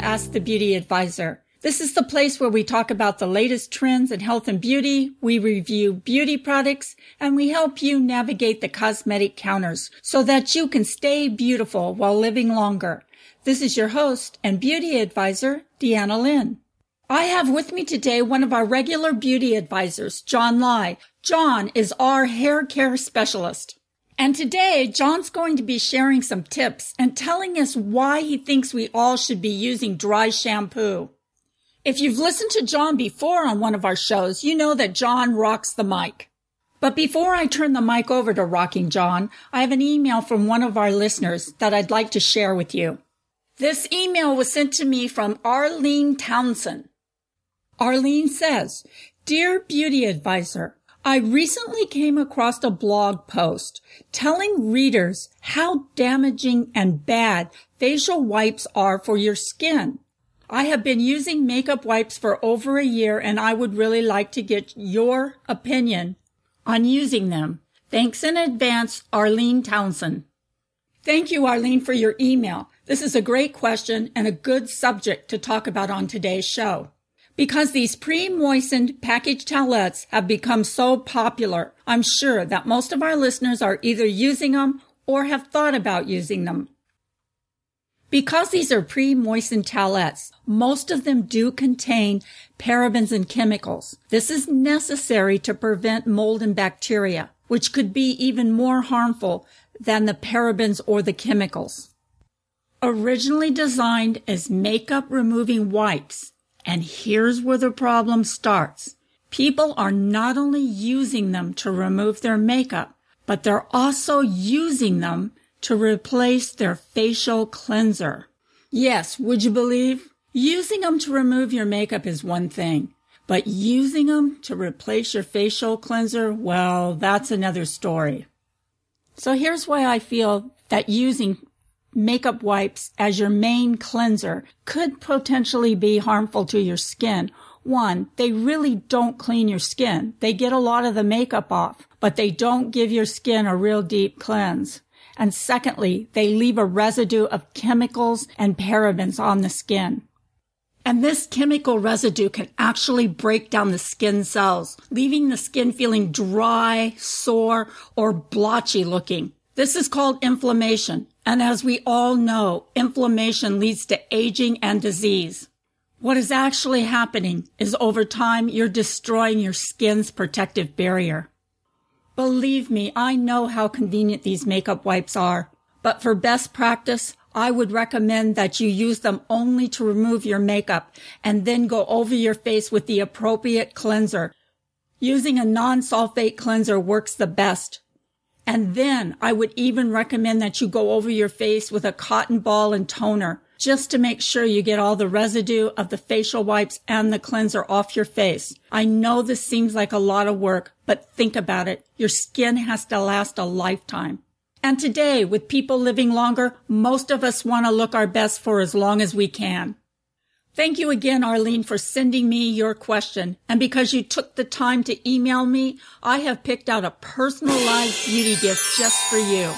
Ask the Beauty Advisor. This is the place where we talk about the latest trends in health and beauty, we review beauty products, and we help you navigate the cosmetic counters so that you can stay beautiful while living longer. This is your host and beauty advisor, Deanna Lynn. I have with me today one of our regular beauty advisors, John Lai. John is our hair care specialist. And today, John's going to be sharing some tips and telling us why he thinks we all should be using dry shampoo. If you've listened to John before on one of our shows, you know that John rocks the mic. But before I turn the mic over to Rocking John, I have an email from one of our listeners that I'd like to share with you. This email was sent to me from Arlene Townsend. Arlene says, "Dear Beauty Advisor, I recently came across a blog post telling readers how damaging and bad facial wipes are for your skin. I have been using makeup wipes for over a year and I would really like to get your opinion on using them. Thanks in advance, Arlene Townsend." Thank you, Arlene, for your email. This is a great question and a good subject to talk about on today's show. Because these pre-moistened packaged towelettes have become so popular, I'm sure that most of our listeners are either using them or have thought about using them. Because these are pre-moistened towelettes, most of them do contain parabens and chemicals. This is necessary to prevent mold and bacteria, which could be even more harmful than the parabens or the chemicals. Originally designed as makeup removing wipes, and here's where the problem starts. People are not only using them to remove their makeup, but they're also using them to replace their facial cleanser. Yes, would you believe? Using them to remove your makeup is one thing, but using them to replace your facial cleanser, well, that's another story. So here's why I feel that using makeup wipes as your main cleanser could potentially be harmful to your skin. One, they really don't clean your skin. They get a lot of the makeup off, but they don't give your skin a real deep cleanse. And secondly, they leave a residue of chemicals and parabens on the skin. And this chemical residue can actually break down the skin cells, leaving the skin feeling dry, sore, or blotchy looking. This is called inflammation. And as we all know, inflammation leads to aging and disease. What is actually happening is over time, you're destroying your skin's protective barrier. Believe me, I know how convenient these makeup wipes are. But for best practice, I would recommend that you use them only to remove your makeup and then go over your face with the appropriate cleanser. Using a non-sulfate cleanser works the best. And then I would even recommend that you go over your face with a cotton ball and toner just to make sure you get all the residue of the facial wipes and the cleanser off your face. I know this seems like a lot of work, but think about it. Your skin has to last a lifetime. And today, with people living longer, most of us want to look our best for as long as we can. Thank you again, Arlene, for sending me your question. And because you took the time to email me, I have picked out a personalized beauty gift just for you.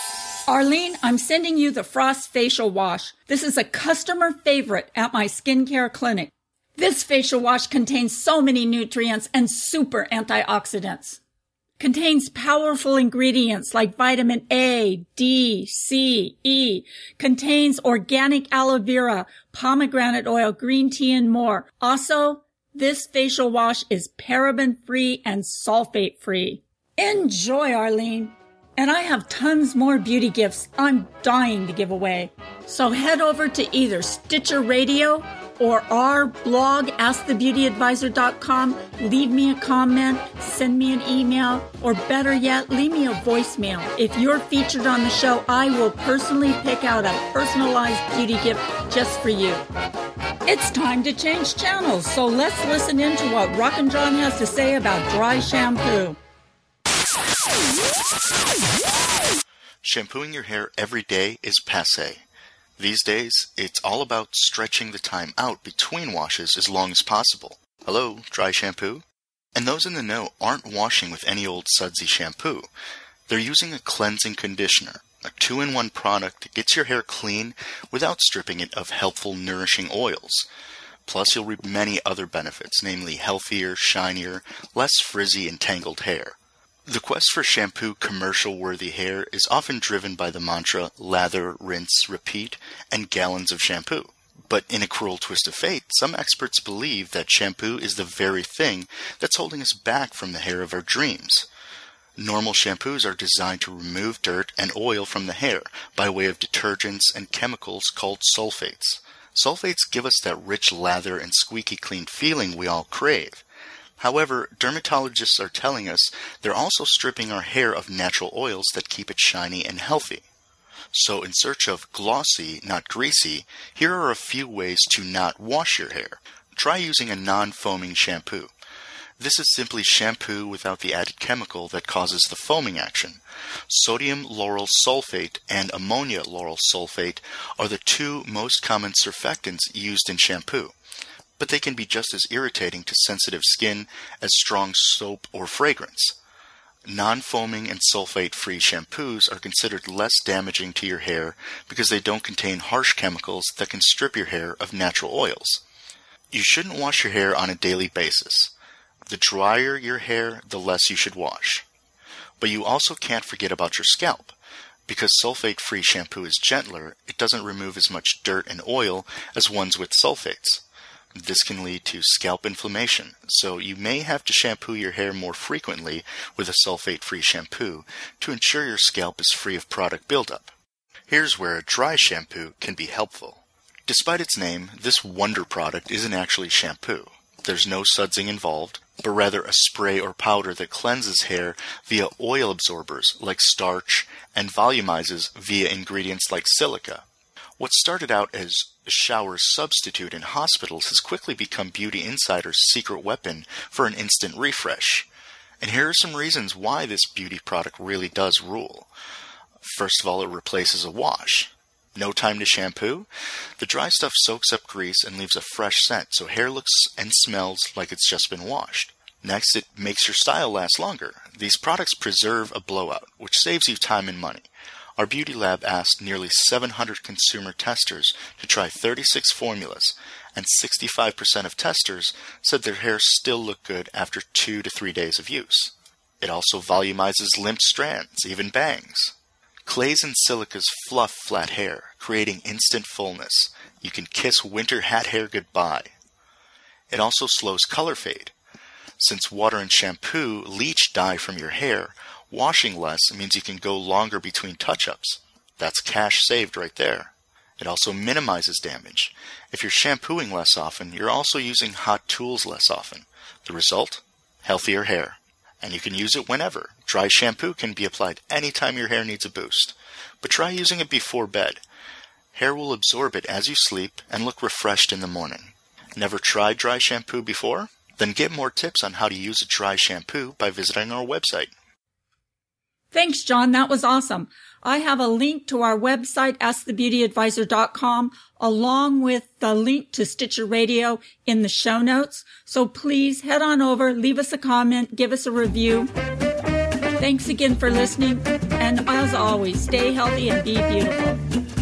Arlene, I'm sending you the Frost Facial Wash. This is a customer favorite at my skincare clinic. This facial wash contains so many nutrients and super antioxidants. Contains powerful ingredients like vitamin A, D, C, E. Contains organic aloe vera, pomegranate oil, green tea, and more. Also, this facial wash is paraben-free and sulfate-free. Enjoy, Arlene. And I have tons more beauty gifts I'm dying to give away. So head over to either Stitcher Radio or our blog, AskTheBeautyAdvisor.com. Leave me a comment, send me an email, or better yet, leave me a voicemail. If you're featured on the show, I will personally pick out a personalized beauty gift just for you. It's time to change channels, so let's listen in to what Rockin' John has to say about dry shampoo. Shampooing your hair every day is passé. These days, it's all about stretching the time out between washes as long as possible. Hello, dry shampoo? And those in the know aren't washing with any old sudsy shampoo. They're using a cleansing conditioner, A 2-in-1 product gets your hair clean without stripping it of helpful, nourishing oils. Plus, you'll reap many other benefits, namely healthier, shinier, less frizzy and tangled hair. The quest for shampoo commercial-worthy hair is often driven by the mantra, lather, rinse, repeat, and gallons of shampoo. But in a cruel twist of fate, some experts believe that shampoo is the very thing that's holding us back from the hair of our dreams. Normal shampoos are designed to remove dirt and oil from the hair by way of detergents and chemicals called sulfates. Sulfates give us that rich lather and squeaky clean feeling we all crave. However, dermatologists are telling us they're also stripping our hair of natural oils that keep it shiny and healthy. So in search of glossy, not greasy, here are a few ways to not wash your hair. Try using a non-foaming shampoo. This is simply shampoo without the added chemical that causes the foaming action. Sodium lauryl sulfate and ammonia lauryl sulfate are the two most common surfactants used in shampoo, but they can be just as irritating to sensitive skin as strong soap or fragrance. Non-foaming and sulfate-free shampoos are considered less damaging to your hair because they don't contain harsh chemicals that can strip your hair of natural oils. You shouldn't wash your hair on a daily basis. The drier your hair, the less you should wash. But you also can't forget about your scalp. Because sulfate-free shampoo is gentler, it doesn't remove as much dirt and oil as ones with sulfates. This can lead to scalp inflammation, so you may have to shampoo your hair more frequently with a sulfate-free shampoo to ensure your scalp is free of product buildup. Here's where a dry shampoo can be helpful. Despite its name, this wonder product isn't actually shampoo. There's no sudsing involved, but rather a spray or powder that cleanses hair via oil absorbers like starch and volumizes via ingredients like silica. What started out as a shower substitute in hospitals has quickly become Beauty Insider's secret weapon for an instant refresh. And here are some reasons why this beauty product really does rule. First of all, it replaces a wash. No time to shampoo? The dry stuff soaks up grease and leaves a fresh scent, so hair looks and smells like it's just been washed. Next, it makes your style last longer. These products preserve a blowout, which saves you time and money. Our beauty lab asked nearly 700 consumer testers to try 36 formulas, and 65% of testers said their hair still looked good after 2 to 3 days of use. It also volumizes limp strands, even bangs. Clays and silicas fluff flat hair, creating instant fullness. You can kiss winter hat hair goodbye. It also slows color fade. Since water and shampoo leach dye from your hair, washing less means you can go longer between touch-ups. That's cash saved right there. It also minimizes damage. If you're shampooing less often, you're also using hot tools less often. The result? Healthier hair. And you can use it whenever. Dry shampoo can be applied anytime your hair needs a boost. But try using it before bed. Hair will absorb it as you sleep and look refreshed in the morning. Never tried dry shampoo before? Then get more tips on how to use a dry shampoo by visiting our website. Thanks, John. That was awesome. I have a link to our website, AskTheBeautyAdvisor.com, along with the link to Stitcher Radio in the show notes. So please head on over, leave us a comment, give us a review. Thanks again for listening. And as always, stay healthy and be beautiful.